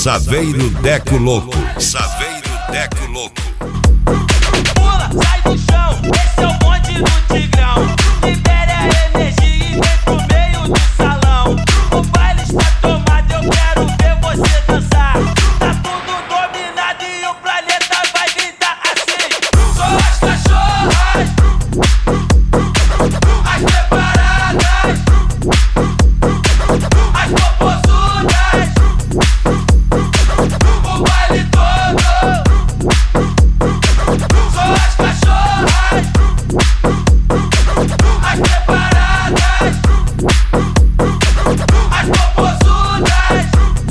Saveiro Deco Louco. Saveiro Deco Louco. Pula, sai do chão, esse é o bonde do Tigrão. Libere a energia e vem pro meio do salão. O baile está tomado, eu quero ver você dançar. Tá tudo dominado e o planeta vai gritar assim. Só as cachorras, as preparadas, as popozudas, o baile todo. Só as cachorras, as preparadas, as popozudas,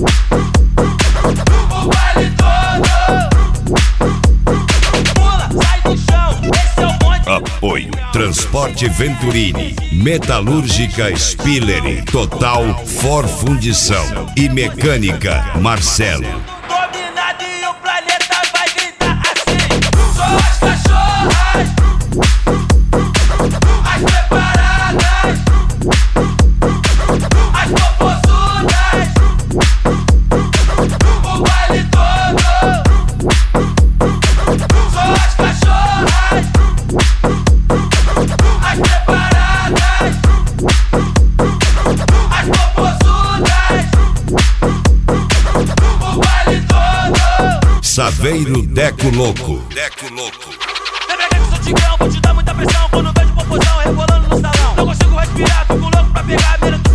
o baile todo. Pula, sai do chão, esse é o bonde. Apoio Transporte Venturini, Metalúrgica Spiller, Total For Fundição e Mecânica Marcelo. Dominado e o planeta vai gritar assim. Só as cachorras, as preparadas, as popozudas, o baile todo. Só as cachorras, as preparadas, as popozudas, o baile todo. Saveiro Deco Louco. Deco Louco. Lembra que sou Tigrão, vou te dar muita pressão. Quando vejo popozão rebolando no salão, não consigo respirar, fico louco pra pegar a mira.